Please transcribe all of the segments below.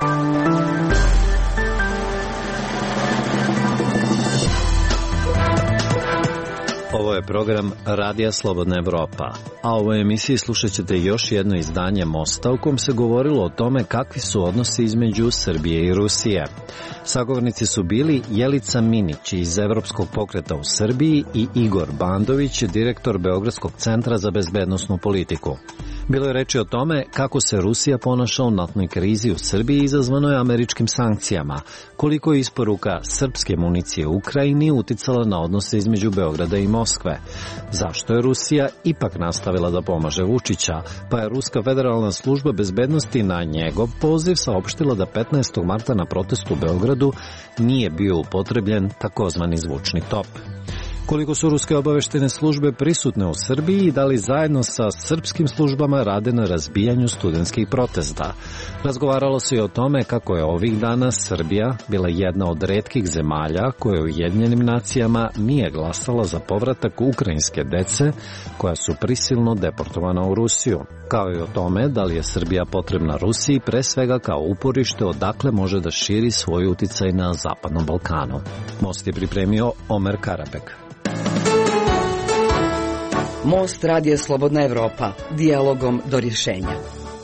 Ovo je program Radija Slobodna Evropa, a u ovoj emisiji slušat ćete još jedno izdanje Mosta u kom se govorilo o tome kakvi su odnosi između Srbije i Rusije. Sagovornici su bili Jelica Minić iz Evropskog pokreta u Srbiji i Igor Bandović, direktor Beogradskog centra za bezbednosnu politiku. Bilo je reči o tome kako se Rusija ponaša u naftnoj krizi u Srbiji izazvanoj američkim sankcijama, koliko je isporuka srpske municije u Ukrajini uticala na odnose između Beograda i Moskve, zašto je Rusija ipak nastavila da pomaže Vučića, pa je Ruska federalna služba bezbednosti na njegov poziv saopštila da 15. marta na protestu u Beogradu nije bio upotrebljen takozvani zvučni top. Koliko su ruske obaveštene službe prisutne u Srbiji i da li zajedno sa srpskim službama rade na razbijanju studentskih protesta. Razgovaralo se i o tome kako je ovih dana Srbija bila jedna od retkih zemalja koje u Ujedinjenim nacijama nije glasala za povratak ukrajinske dece koja su prisilno deportovana u Rusiju, kao i o tome da li je Srbija potrebna Rusiji pre svega kao uporište odakle može da širi svoj uticaj na Zapadnom Balkanu. Most je pripremio Omer Karabek. Most Radija Slobodna Evropa, dijalogom do rješenja.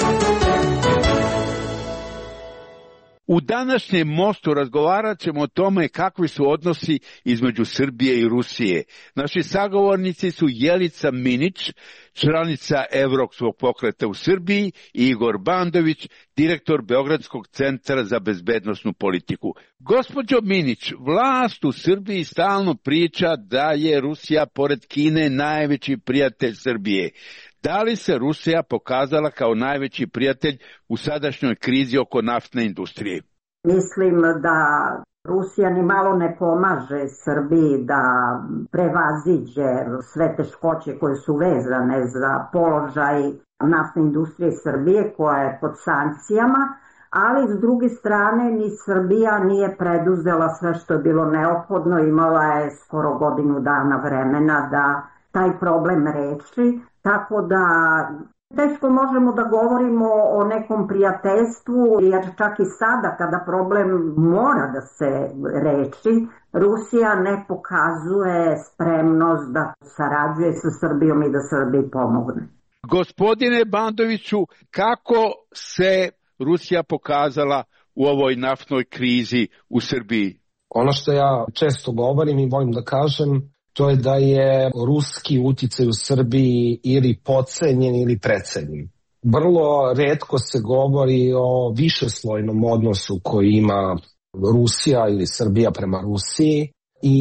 U današnjem Mostu razgovarat ćemo o tome kakvi su odnosi između Srbije i Rusije. Naši sagovornici su Jelica Minić, članica Evropskog pokreta u Srbiji, i Igor Bandović, direktor Beogradskog centra za bezbednosnu politiku. Gospođo Minić, vlast u Srbiji stalno priča da je Rusija pored Kine najveći prijatelj Srbije. Da li se Rusija pokazala kao najveći prijatelj u sadašnjoj krizi oko naftne industrije? Mislim da Rusija ni malo ne pomaže Srbiji da prevaziđe sve teškoće koje su vezane za položaj naftne industrije Srbije koja je pod sankcijama, ali s druge strane ni Srbija nije preduzela sve što je bilo neophodno, imala je skoro godinu dana vremena da taj problem reši. Tako da teško možemo da govorimo o nekom prijateljstvu, jer čak i sada kada problem mora da se reši, Rusija ne pokazuje spremnost da sarađuje sa Srbijom i da Srbiji pomogne. Gospodine Bandoviću, kako se Rusija pokazala u ovoj naftnoj krizi u Srbiji? Ono što ja često govorim i volim da kažem, to je da je ruski uticaj u Srbiji ili podcenjen ili precenjen. Vrlo retko se govori o višeslojnom odnosu koji ima Rusija ili Srbija prema Rusiji i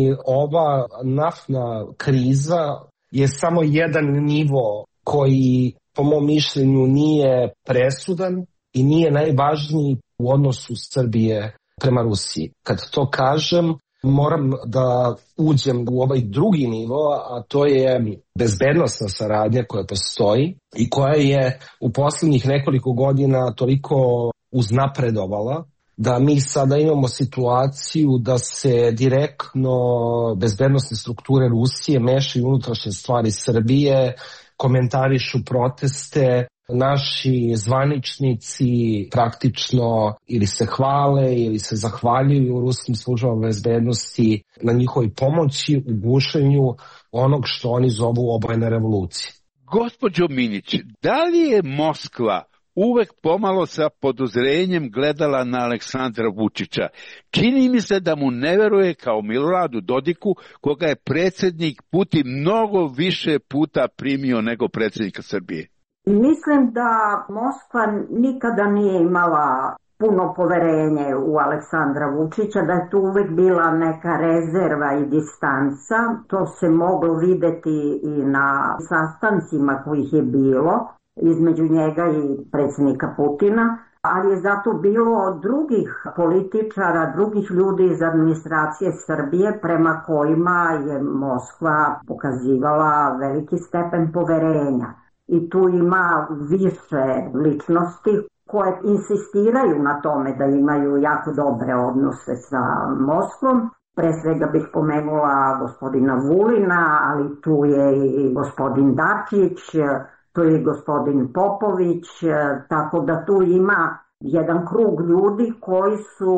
ova naftna kriza je samo jedan nivo koji po mom mišljenju nije presudan i nije najvažniji u odnosu Srbije prema Rusiji. Kad to kažem, moram da uđem u ovaj drugi nivo, a to je bezbednosna saradnja koja postoji i koja je u posljednjih nekoliko godina toliko uznapredovala da mi sada imamo situaciju da se direktno bezbednosne strukture Rusije mešaju unutrašnje stvari Srbije, komentarišu proteste. Naši zvaničnici praktično ili se hvale ili se zahvaljuju ruskim službama bezbednosti na njihovoj pomoći u gušenju onog što oni zovu obojene revolucije. Gospođo Minić, da li je Moskva uvek pomalo sa podozrenjem gledala na Aleksandra Vučića? Čini mi se da mu ne veruje kao Miloradu Dodiku, koga je predsjednik Putin mnogo više puta primio nego predsjednika Srbije. Mislim da Moskva nikada nije imala puno poverenje u Aleksandra Vučića, da je tu uvek bila neka rezerva i distanca. To se moglo videti i na sastancima kojih je bilo između njega i predsjednika Putina, ali je zato bilo drugih političara, drugih ljudi iz administracije Srbije prema kojima je Moskva pokazivala veliki stepen poverenja. I tu ima više ličnosti koje insistiraju na tome da imaju jako dobre odnose sa Moskvom. Pre svega bih pomenula gospodina Vulina, ali tu je i gospodin Dačić, tu je i gospodin Popović, tako da tu ima jedan krug ljudi koji su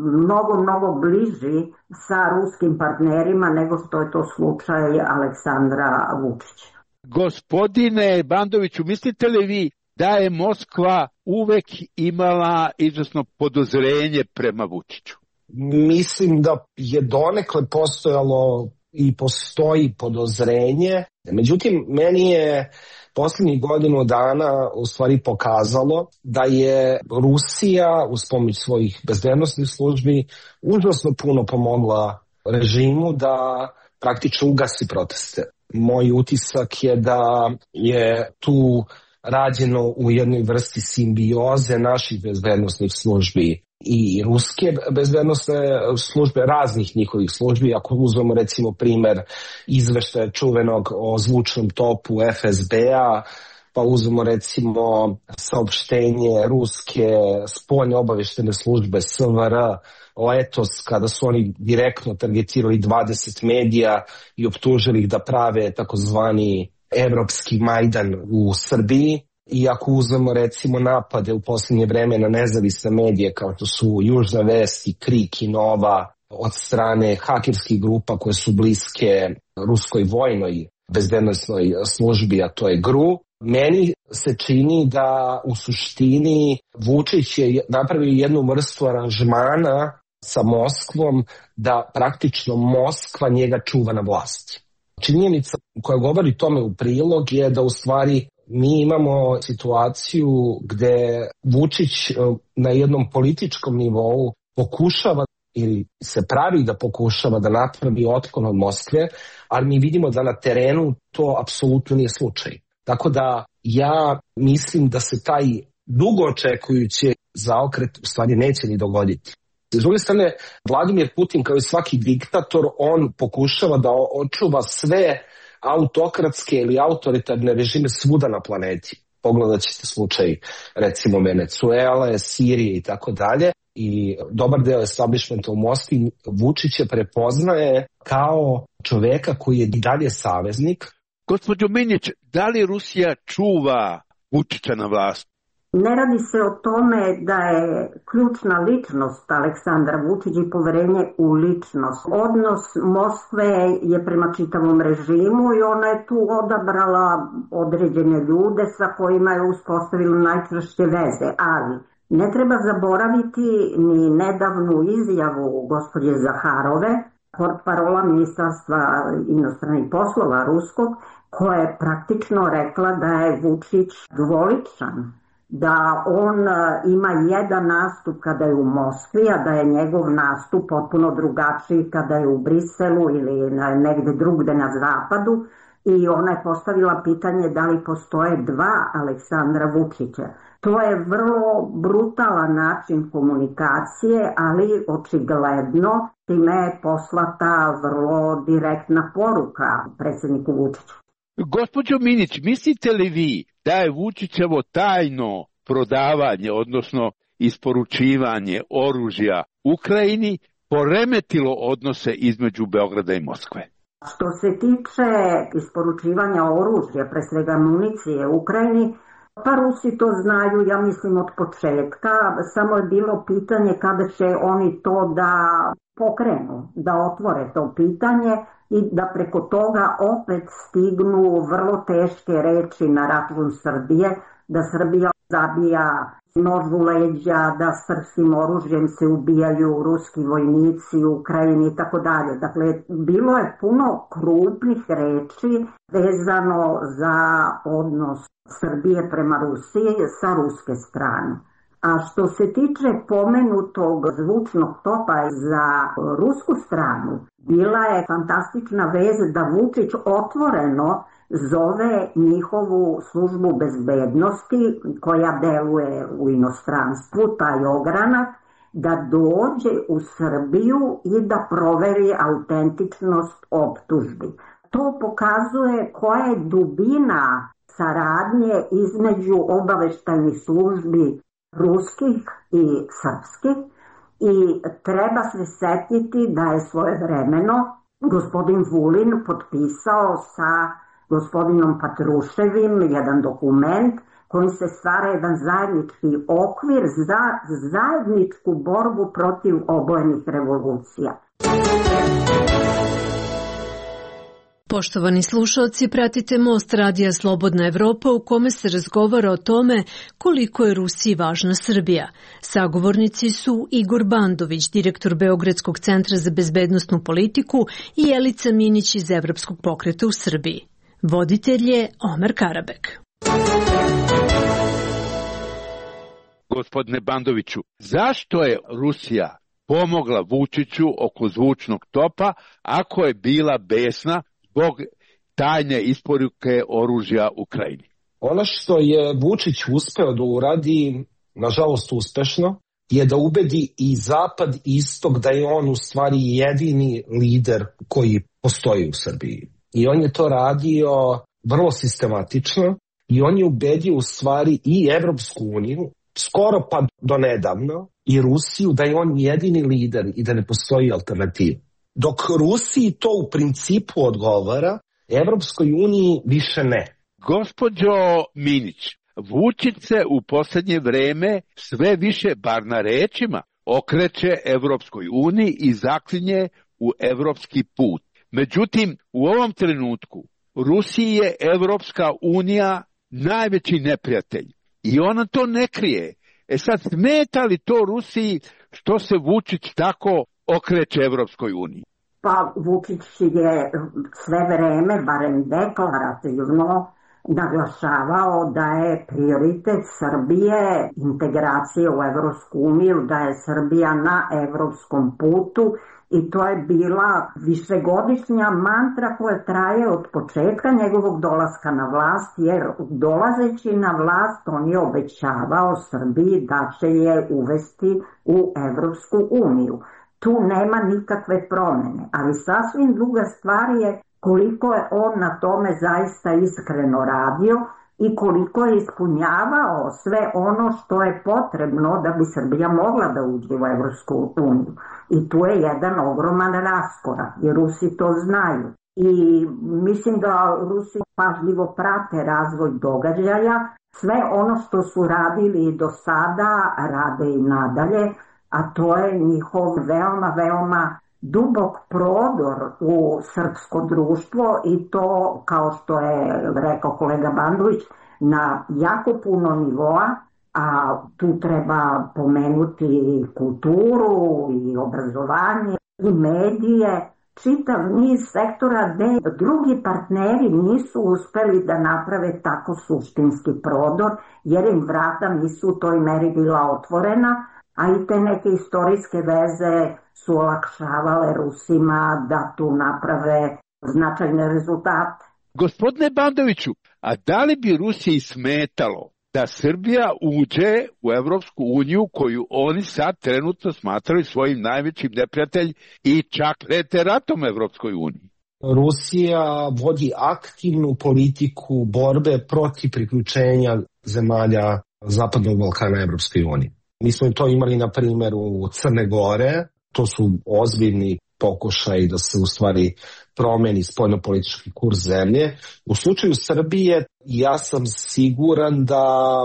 mnogo bliži sa ruskim partnerima nego što je to slučaj Aleksandra Vučića. Gospodine Bandoviću, mislite li vi da je Moskva uvek imala izvesno podozrenje prema Vučiću? Mislim da je donekle postojalo i postoji podozrenje. Međutim, meni je posljednjih godinu dana u stvari pokazalo da je Rusija uz pomoć svojih bezbednosnih službi užasno puno pomogla režimu da praktično ugasi proteste. Moj utisak je da je tu rađeno u jednoj vrsti simbioze naših bezbednosnih službi i ruske bezbednosne službe, raznih njihovih službi. Ako uzmemo recimo primer izveštaja čuvenog o zvučnom topu FSB-a, pa uzmemo recimo saopštenje ruske spoljne obavještene službe SVR letos kada su oni direktno targetirali 20 medija i optužili ih da prave takozvani evropski Majdan u Srbiji. I ako uzmemo recimo napade u posljednje vreme na nezavisne medije kao što su Južna vest i Krik i Nova od strane hakerskih grupa koje su bliske ruskoj vojnoj bezbednosnoj službi, a to je GRU, meni se čini da u suštini Vučić je napravio jednu vrstu aranžmana sa Moskvom da praktično Moskva njega čuva na vlasti. Činjenica koja govori tome u prilog je da u stvari mi imamo situaciju gde Vučić na jednom političkom nivou pokušava ili se pravi da pokušava da napravi otklon od Moskve, ali mi vidimo da na terenu to apsolutno nije slučaj. Tako da ja mislim da se taj dugo očekujući zaokret u stvari neće ni dogoditi. S druge strane, Vladimir Putin kao i svaki diktator, on pokušava da očuva sve autokratske ili autoritarne režime svuda na planeti. Pogledat ćete slučaj recimo Venecuele, Sirije i tako dalje. I dobar deo establishmenta u Moskvi Vučića prepoznaje kao čoveka koji je i dalje saveznik. Gospođo Minić, da li Rusija čuva Vučića na vlasti? Ne radi se o tome da je ključna ličnost Aleksandra Vučića i poverenje u ličnost. Odnos Moskve je prema čitavom režimu i ona je tu odabrala određene ljude sa kojima je uspostavila najčvršće veze, ali ne treba zaboraviti ni nedavnu izjavu gospođe Zaharove, portparola Ministarstva inostranih poslova ruskog, koja je praktično rekla da je Vučić dvoličan, da on ima jedan nastup kada je u Moskvi, a da je njegov nastup potpuno drugačiji kada je u Briselu ili negde drugde na zapadu. I ona je postavila pitanje da li postoje dva Aleksandra Vučića. To je vrlo brutalan način komunikacije, ali očigledno time je poslata vrlo direktna poruka predsjedniku Vučiću. Gospođo Minić, mislite li vi da je Vučićevo tajno prodavanje, odnosno isporučivanje oružja Ukrajini poremetilo odnose između Beograda i Moskve? Što se tiče isporučivanja oružja, pre svega municije Ukrajini, pa Rusi to znaju, ja mislim, od početka. Samo je bilo pitanje kada će oni to da pokrenu, da otvore to pitanje i da preko toga opet stignu vrlo teške reči na račun Srbije, da Srbija zabija nož u leđa, da srpskim oružjem se ubijaju ruski vojnici u Ukrajini i tako dalje. Dakle, bilo je puno krupnih reči vezano za odnos Srbije prema Rusiji sa ruske strane. A što se tiče pomenutog zvučnog topa za rusku stranu, bila je fantastična vez da Vučić otvoreno zove njihovu službu bezbednosti koja deluje u inostranstvu, taj ogranak, da dođe u Srbiju i da proveri autentičnost optužbi. To pokazuje koja je dubina saradnje između obaveštajnih službi ruskih i srpskih i treba se setiti da je svojevremeno gospodin Vulin potpisao sa gospodinom Patruševim jedan dokument kojim se stvara jedan zajednički okvir za zajedničku borbu protiv obojenih revolucija. Poštovani slušalci, pratite Most radija Slobodna Evropa u kome se razgovara o tome koliko je Rusiji važna Srbija. Sagovornici su Igor Bandović, direktor Beogradskog centra za bezbednosnu politiku, i Jelica Minić iz Evropskog pokreta u Srbiji. Voditelj je Omer Karabek. Gospodine Bandoviću, zašto je Rusija pomogla Vučiću oko zvučnog topa ako je bila besna zbog tajne isporuke oružja Ukrajini? Ono što je Vučić uspeo da uradi, nažalost uspešno, je da ubedi i Zapad i Istok da je on u stvari jedini lider koji postoji u Srbiji. I on je to radio vrlo sistematično i on je ubedio u stvari i Evropsku uniju, skoro pa do nedavno, i Rusiju da je on jedini lider i da ne postoji alternativa. Dok Rusiji to u principu odgovara, Evropskoj uniji više ne. Gospođo Minić, Vučić se u posljednje vreme sve više, bar na rečima, okreće Evropskoj uniji i zaklinje u evropski put. Međutim, u ovom trenutku Rusiji je Evropska unija najveći neprijatelj i ona to ne krije. Sad, smeta li to Rusiji što se Vučić tako okreće Evropskoj uniji? Pa Vučić je sve vreme, barem deklarativno, naglašavao da je prioritet Srbije integracija u Evropsku uniju, da je Srbija na evropskom putu i to je bila višegodišnja mantra koja traje od početka njegovog dolaska na vlast, jer dolazeći na vlast on je obećavao Srbiji da će je uvesti u Evropsku uniju. Tu nema nikakve promene, ali sasvim druga stvar je koliko je on na tome zaista iskreno radio i koliko je ispunjavao sve ono što je potrebno da bi Srbija mogla da uđe u Evropsku uniju. I tu je jedan ogroman raskorak, jer Rusi to znaju. I mislim da Rusi pažljivo prate razvoj događaja, sve ono što su radili do sada rade i nadalje, a to je njihov veoma dubok prodor u srpsko društvo i to, kao što je rekao kolega Bandović, na jako puno nivoa, a tu treba pomenuti i kulturu i obrazovanje i medije, čitav niz sektora gde drugi partneri nisu uspeli da naprave tako suštinski prodor, jer im vrata nisu u toj meri bila otvorena, a i te neke istorijske veze su olakšavale Rusima da tu naprave značajne rezultate. Gospodine Bandoviću, a da li bi Rusiji smetalo da Srbija uđe u Evropsku uniju koju oni sad trenutno smatraju svojim najvećim neprijatelj i čak prete ratom Evropskoj uniji? Rusija vodi aktivnu politiku borbe protiv priključenja zemalja Zapadnog Balkana Evropskoj uniji. Mi smo to imali na primjeru Crne Gore, to su ozbiljni pokušaj da se u stvari promeni spoljnopolitički kurs zemlje. U slučaju Srbije ja sam siguran da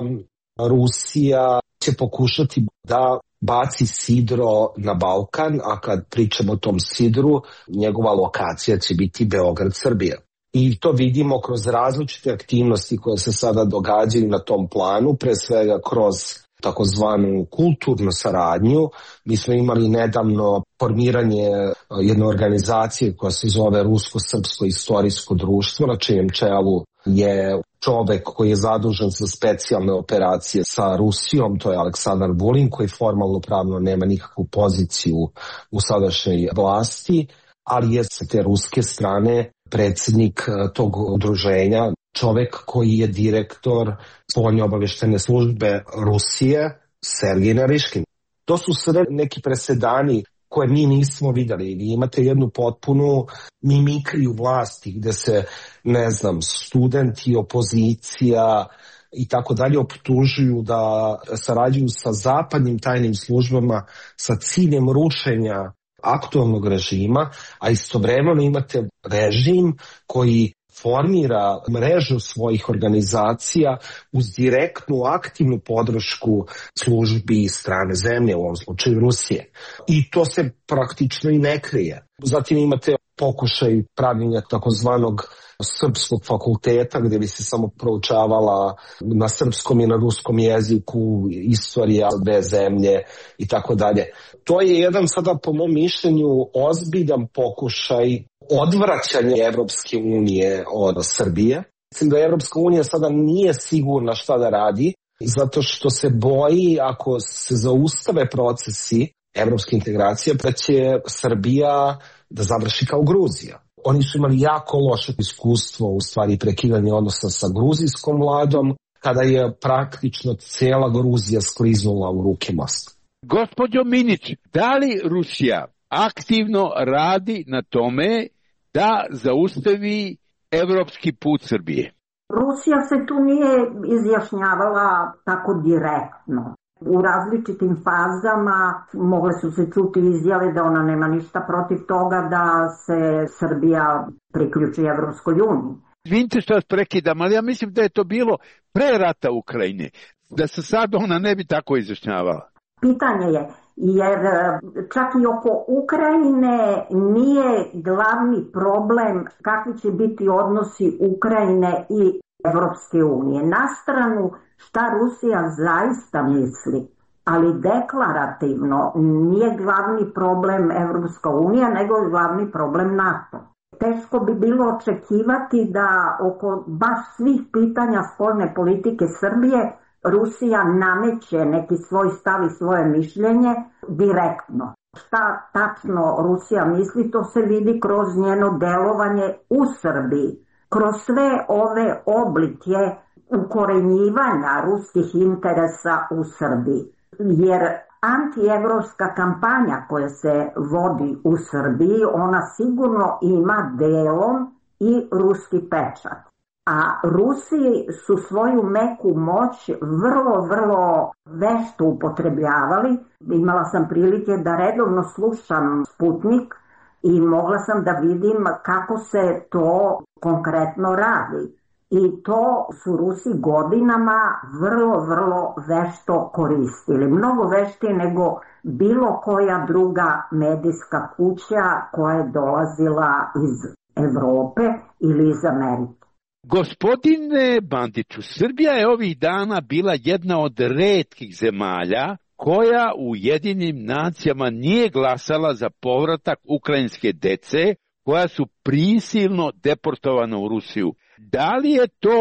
Rusija će pokušati da baci sidro na Balkan, a kad pričamo o tom sidru, njegova lokacija će biti Beograd-Srbija. I to vidimo kroz različite aktivnosti koje se sada događaju na tom planu, pre svega kroz takozvanu kulturnu saradnju. Mi smo imali nedavno formiranje jedne organizacije koja se zove Rusko-srpsko istorijsko društvo, na čijem čelu je čovek koji je zadužen za specijalne operacije sa Rusijom, to je Aleksandar Vulin, koji formalno pravno nema nikakvu poziciju u sadašnjoj vlasti, ali je sa te ruske strane predsjednik tog udruženja, čovek koji je direktor spoljno-obaveštene službe Rusije, Sergej Nariškin. To su sve neki presedani koje mi nismo videli. Vi imate jednu potpunu mimikriju vlasti gde se, ne znam, studenti, opozicija i tako dalje optužuju da sarađuju sa zapadnim tajnim službama sa ciljem rušenja aktualnog režima, a istovremeno imate režim koji formira mrežu svojih organizacija uz direktnu aktivnu podršku službi strane zemlje, u ovom slučaju Rusije. I to se praktično i ne krije. Zatim imate pokušaj pravljenja takozvanog srpskog fakulteta gdje bi se samo proučavala na srpskom i na ruskom jeziku istorija dve zemlje i tako dalje. To je jedan sada po mom mišljenju ozbiljan pokušaj odvraćanja Evropske unije od Srbije. Mislim da Evropska unija sada nije sigurna šta da radi zato što se boji ako se zaustave procesi evropske integracije da će Srbija da završi kao Gruzija. Oni su imali jako loše iskustvo u stvari prekidanja odnosa sa gruzijskom vladom kada je praktično cijela Gruzija skliznula u ruke Moskve. Gospođo Minić, da li Rusija aktivno radi na tome da zaustavi evropski put Srbije? Rusija se tu nije izjašnjavala tako direktno. U različitim fazama mogle su se čuti izjave da ona nema ništa protiv toga da se Srbija priključi Evropskoj uniji. Izvinite što vas prekidam, ali ja mislim da je to bilo pre rata Ukrajine, da se sad ona ne bi tako izjašnjavala. Pitanje je, jer čak i oko Ukrajine nije glavni problem kakvi će biti odnosi Ukrajine i Evropske unije. Na stranu šta Rusija zaista misli, ali deklarativno nije glavni problem Evropska unija, nego je glavni problem NATO. Teško bi bilo očekivati da oko baš svih pitanja spoljne politike Srbije Rusija nameće neki svoj stav i svoje mišljenje direktno. Šta tačno Rusija misli, to se vidi kroz njeno delovanje u Srbiji. Kroz sve ove oblike ukorenjivanja ruskih interesa u Srbiji. Jer antievropska kampanja koja se vodi u Srbiji, ona sigurno ima delom i ruski pečat. A Rusi su svoju meku moć vrlo vešto upotrebljavali. Imala sam prilike da redovno slušam Sputnik i mogla sam da vidim kako se to konkretno radi. I to su Rusi godinama vrlo vešto koristili. Mnogo veštije nego bilo koja druga medijska kuća koja je dolazila iz Evrope ili iz Amerike. Gospodine Bandiću, Srbija je ovih dana bila jedna od retkih zemalja koja u Ujedinjenim nacijama nije glasala za povratak ukrajinske dece koja su prisilno deportovana u Rusiju. Da li je to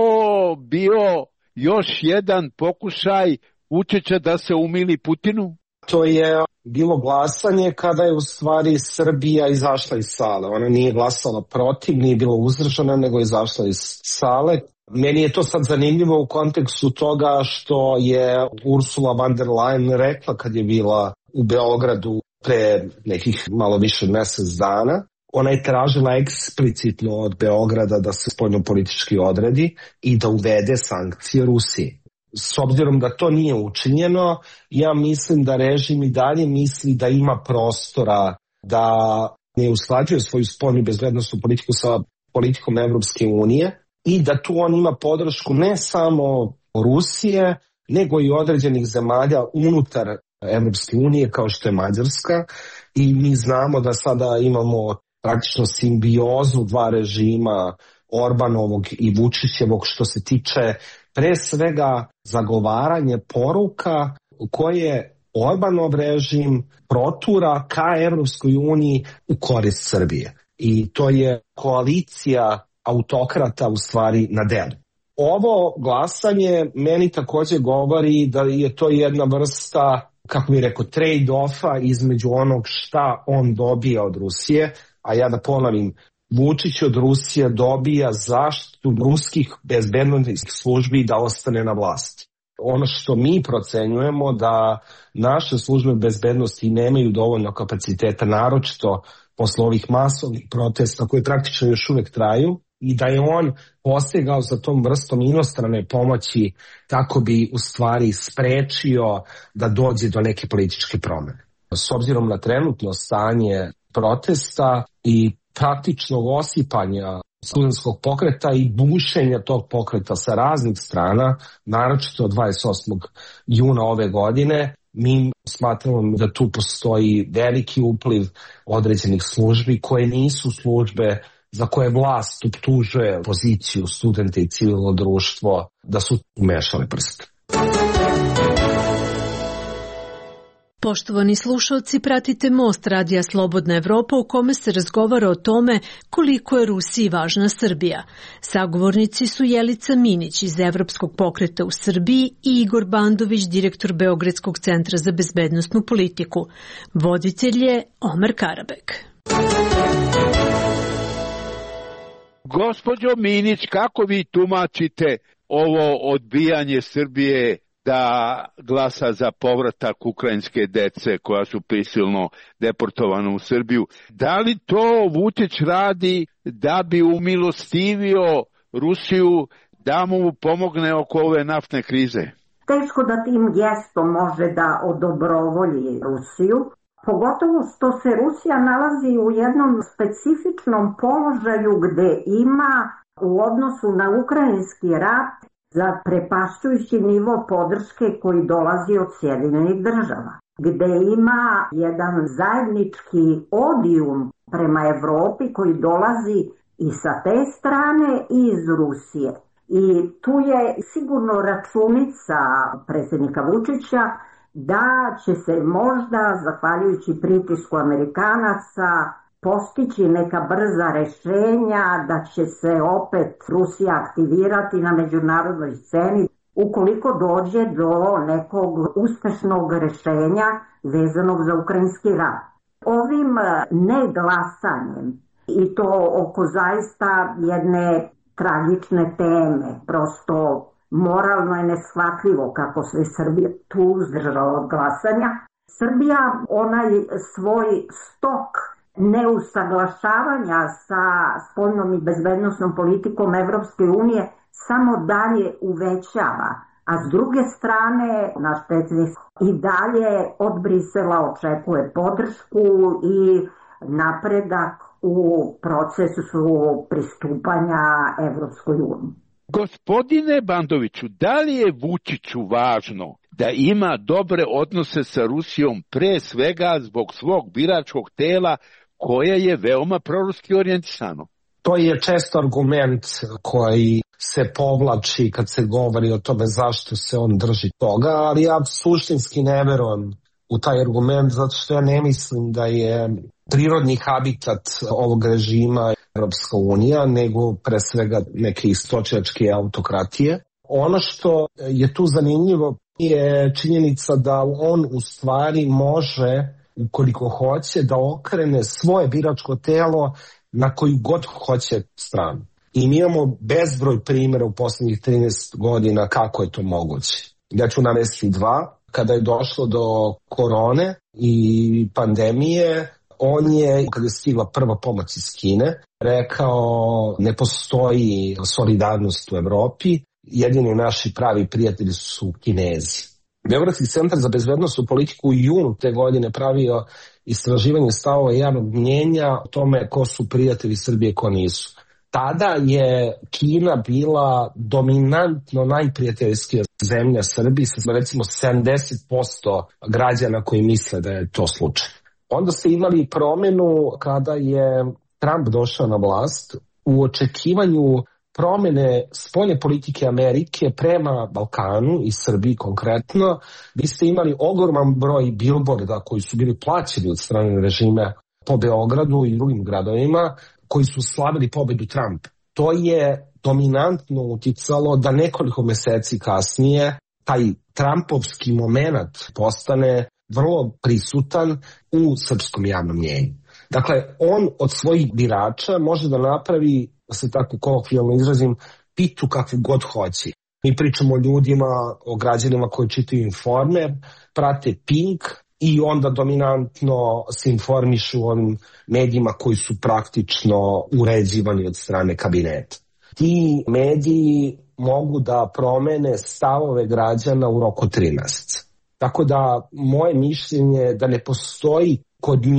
bio još jedan pokušaj Vučića da se umili Putinu? To je bilo glasanje kada je u stvari Srbija izašla iz sale. Ona nije glasala protiv, nije bila uzdržana, nego je izašla iz sale. Meni je to sad zanimljivo u kontekstu toga što je Ursula von der Leyen rekla kad je bila u Beogradu pre nekih malo više mjesec dana. Ona je tražila eksplicitno od Beograda da se spoljnopolitički odredi i da uvede sankcije Rusiji. S obzirom da to nije učinjeno, ja mislim da režim i dalje misli da ima prostora da ne usklađuje svoju spoljnu i bezbednosnu politiku sa politikom Evropske unije i da tu on ima podršku ne samo Rusije, nego i određenih zemalja unutar Evropske unije kao što je Mađarska. I mi znamo da sada imamo praktično simbiozu dva režima, Orbanovog i Vučićevog, što se tiče pre svega zagovaranje poruka koje Orbanov režim protura ka Evropskoj uniji u korist Srbije. I to je koalicija autokrata u stvari na delu. Ovo glasanje meni također govori da je to jedna vrsta, kako bih rekao, trade-offa između onog šta on dobija od Rusije, a ja da ponovim, Vučić od Rusije dobija zaštitu ruskih bezbednosnih službi da ostane na vlasti. Ono što mi procenjujemo da naše službe bezbednosti nemaju dovoljno kapaciteta, naročito posle ovih masovnih protesta koji praktično još uvek traju, i da je on posegao za tom vrstom inostrane pomoći tako bi u stvari sprečio da dođe do neke političke promene. S obzirom na trenutno stanje protesta i praktičnog osipanja studentskog pokreta i bušenja tog pokreta sa raznih strana, naročito 28. juna ove godine, mi smatramo da tu postoji veliki upliv određenih službi koje nisu službe za koje vlast optužuje poziciju studenta i civilno društvo da su umešali prste. Poštovani slušalci, pratite Most radija Slobodna Evropa u kome se razgovara o tome koliko je Rusiji važna Srbija. Sagovornici su Jelica Minić iz Evropskog pokreta u Srbiji i Igor Bandović, direktor Beogradskog centra za bezbednosnu politiku. Voditelj je Omer Karabek. Gospođo Minić, kako vi tumačite ovo odbijanje Srbije da glasa za povratak ukrajinske dece koja su prisilno deportovana u Srbiju? Da li to Vučić radi da bi umilostivio Rusiju da mu pomogne oko ove naftne krize? Teško da tim gestom može da odobrovolji Rusiju, pogotovo što se Rusija nalazi u jednom specifičnom položaju gde ima u odnosu na ukrajinski rat zaprepašćujući nivo podrške koji dolazi od Sjedinjenih država, gde ima jedan zajednički odijum prema Evropi koji dolazi i sa te strane i iz Rusije. I tu je sigurno računica predsjednika Vučića da će se možda, zahvaljujući pritisku Amerikanaca, postići neka brza rešenja, da će se opet Rusija aktivirati na međunarodnoj sceni ukoliko dođe do nekog uspešnog rešenja vezanog za ukrajinski rat. Ovim neglasanjem, i to oko zaista jedne tragične teme, prosto moralno je neshvatljivo kako se Srbija tu uzdržala od glasanja, Srbija onaj svoj stok neusaglašavanja sa spoljnom i bezbednosnom politikom Evropske unije samo dalje uvećava. A s druge strane, naš predsjednik i dalje od Brisela očekuje podršku i napredak u procesu pristupanja Evropskoj uniji. Gospodine Bandoviću, da li je Vučiću važno da ima dobre odnose sa Rusijom pre svega zbog svog biračkog tela koje je veoma proruski orijentisano? To je često argument koji se povlači kad se govori o tome zašto se on drži toga, ali ja suštinski ne verujem u taj argument zato što ja ne mislim da je prirodni habitat ovog režima Evropska unija, nego pre svega neke istočnjačke autokratije. Ono što je tu zanimljivo je činjenica da on u stvari može, ukoliko hoće, da okrene svoje biračko telo na koju god hoće stranu. I mi imamo bezbroj primjera u poslednjih 13 godina kako je to moguće. Ja ću navesti dva. Kada je došlo do korone i pandemije, on je, kada je stigla prva pomoć iz Kine, rekao ne postoji solidarnost u Evropi, jedini naši pravi prijatelji su Kinezi. Beogradski centar za bezbednosnu politiku u junu te godine pravio istraživanje stavova javnog mnjenja o tome ko su prijatelji Srbije, ko nisu. Tada je Kina bila dominantno najprijateljskija zemlja Srbiji sa recimo 70% građana koji misle da je to slučaj. Onda ste imali promenu kada je Trump došao na vlast u očekivanju promene spoljne politike Amerike prema Balkanu i Srbiji konkretno. Vi ste imali ogroman broj bilborda koji su bili plaćeni od strane režima po Beogradu i drugim gradovima koji su slavili pobedu Trumpa. To je dominantno uticalo da nekoliko meseci kasnije taj Trumpovski moment postane vrlo prisutan u srpskom javnom mnjenju. Dakle, on od svojih birača može da napravi, da se tako kolokvijalno izrazim, pitu kakvu god hoće. Mi pričamo o ljudima, o građanima koji čitaju Informer, prate Pink i onda dominantno se informišu o ovim medijima koji su praktično uređivani od strane kabineta. Ti mediji mogu da promene stavove građana u roku 3 meseca. Tako da moje mišljenje je da ne postoji kod njih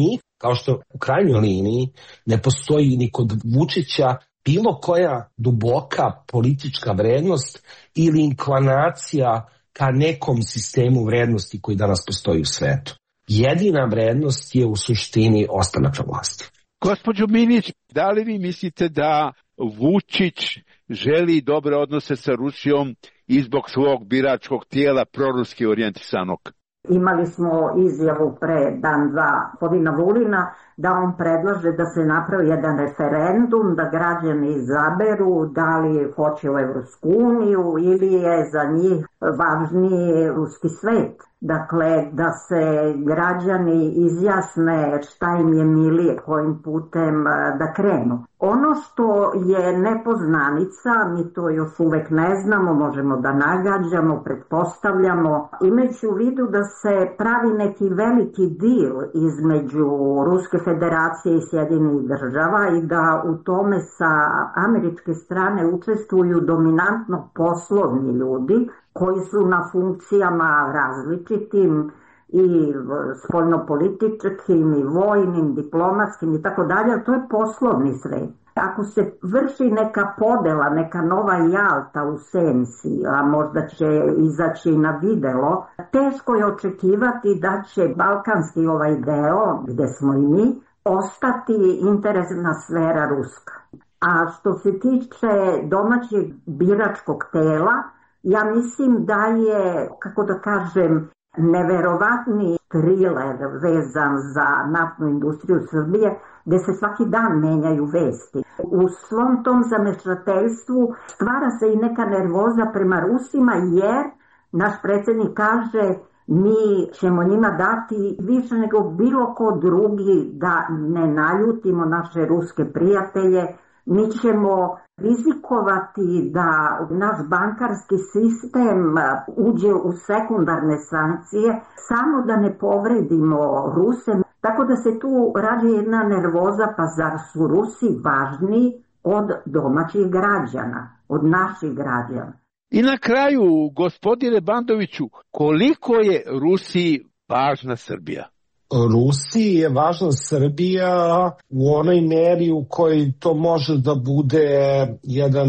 Kao što u krajnjoj liniji ne postoji ni kod Vučića bilo koja duboka politička vrednost ili inklinacija ka nekom sistemu vrednosti koji danas postoji u svetu. Jedina vrednost je u suštini ostanak na vlasti. Gospođo Minić, da li vi mislite da Vučić želi dobre odnose sa Rusijom i zbog svog biračkog tijela proruski orijentisanog? Imali smo izjavu pre dan, dva gospodina Vulina da on predlaže da se napravi jedan referendum, da građani izaberu da li hoće u Evropsku uniju ili je za njih važniji ruski svet. Dakle, da se građani izjasne šta im je milije, kojim putem da krenu. Ono što je nepoznanica, mi to još uvek ne znamo, možemo da nagađamo, pretpostavljamo, imajući u vidu da se pravi neki veliki deal između Ruske federacije i Sjedinjenih država i da u tome sa američke strane učestvuju dominantno poslovni ljudi koji su na funkcijama različitim i spoljnopolitičkim i vojnim, diplomatskim i tako dalje, to je poslovni svet. Ako se vrši neka podela, neka nova Jalta u senci, a možda će izaći na videlo, teško je očekivati da će balkanski ovaj deo, gde smo i mi, ostati interesna sfera ruska. A što se tiče domaćeg biračkog tela, ja mislim da je, kako da kažem, neverovatni thriller vezan za naftnu industriju Srbije, gde se svaki dan menjaju vesti. U svom tom zamešateljstvu stvara se i neka nervoza prema Rusima, jer naš predsjednik kaže mi ćemo njima dati više nego bilo ko drugi da ne naljutimo naše ruske prijatelje. Mi ćemo rizikovati da naš bankarski sistem uđe u sekundarne sankcije samo da ne povredimo Ruse. Tako da se tu rađe jedna nervoza, pa zar su Rusi važniji od domaćih građana, od naših građana? I na kraju, gospodine Bandoviću, koliko je Rusiji važna Srbija? Rusiji je važna Srbija u onoj meri u kojoj to može da bude jedan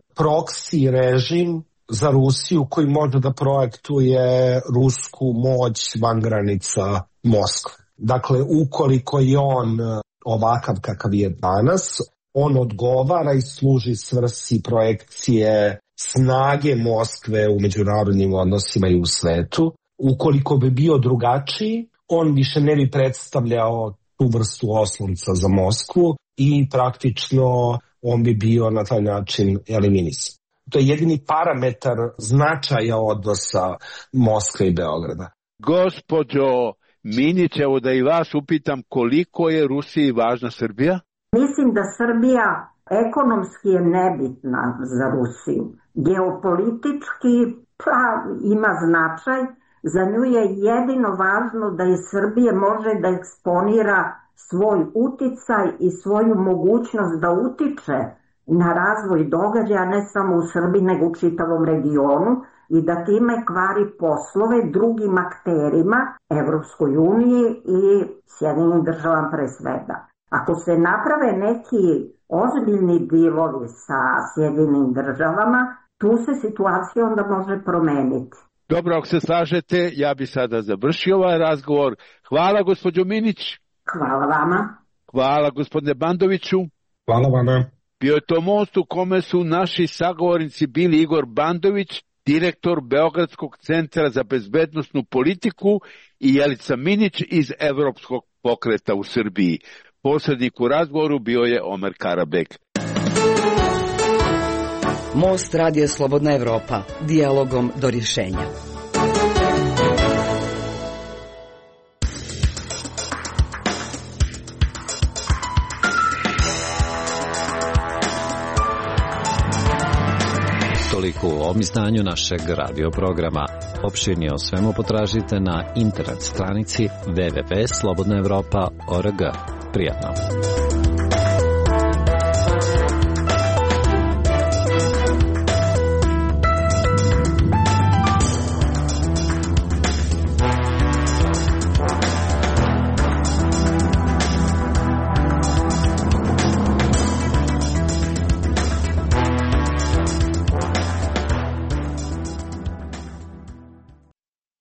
proksi režim za Rusiju koji može da projektuje rusku moć van granica Moskve. Dakle, ukoliko je on ovakav kakav je danas, on odgovara i služi svrsi projekcije snage Moskve u međunarodnim odnosima i u svetu. Ukoliko bi bio drugačiji, on više ne bi predstavljao tu vrstu oslonca za Moskvu i praktično on bi bio na taj način eliminisan. To je jedini parametar značaja odnosa Moskve i Beograda. Gospođo Minić, evo da i vas upitam, koliko je Rusiji važna Srbija? Mislim da Srbija ekonomski je nebitna za Rusiju. Geopolitički ima značaj. Za nju je jedino važno da iz Srbije može da eksponira svoj uticaj i svoju mogućnost da utiče na razvoj događaja ne samo u Srbiji nego u čitavom regionu i da time kvari poslove drugim akterima, Evropskoj uniji i Sjedinjenim državama pre svega. Ako se naprave neki ozbiljni dilovi sa Sjedinjenim državama, tu se situacija onda može promeniti. Dobro, ako se slažete, ja bi sada završio ovaj razgovor. Hvala, gospođo Minić. Hvala vama. Hvala, gospodine Bandoviću. Hvala vama. Bio je to most u kome su naši sagovornici bili Igor Bandović, direktor Beogradskog centra za bezbednosnu politiku, i Jelica Minić iz Evropskog pokreta u Srbiji. Posrednik u razgovoru bio je Omer Karabek. Most Radija Slobodna Evropa, dijalogom do rješenja. Toliko u ovom izdanju našeg radio programa. Opširnije o svemu potražite na internet stranici www.slobodnaevropa.org. Prijatno.